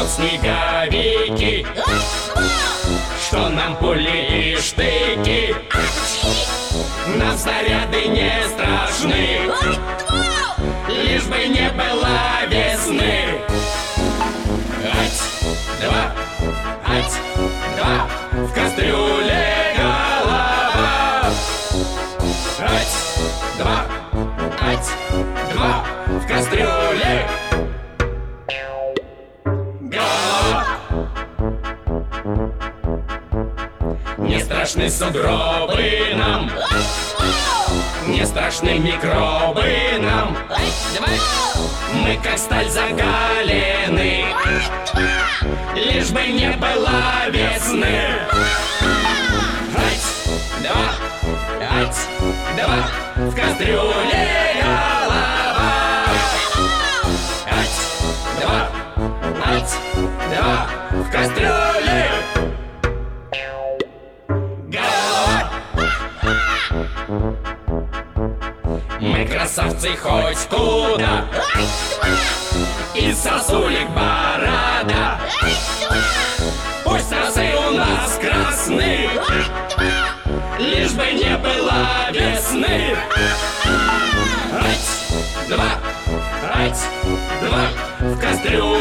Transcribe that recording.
вот снеговики, что нам пули и штыки, нам снаряды не страшны, лишь бы не было весны. Ать-два, ать-два, в кастрюле голова. Ать-два, ать-два, в кастрюле голова. Не страшны сугробы нам, не страшны микробы нам. Мы как сталь загалены, лишь бы не было весны. Ать-два, ать-два, в кастрюле голова. Ать-два, ать-два, в кастрюле голова. Мы красавцы хоть куда, и сосулек борода. Пусть носы у нас красны, лишь бы не было весны. Ать-два, ать-два, в кастрюле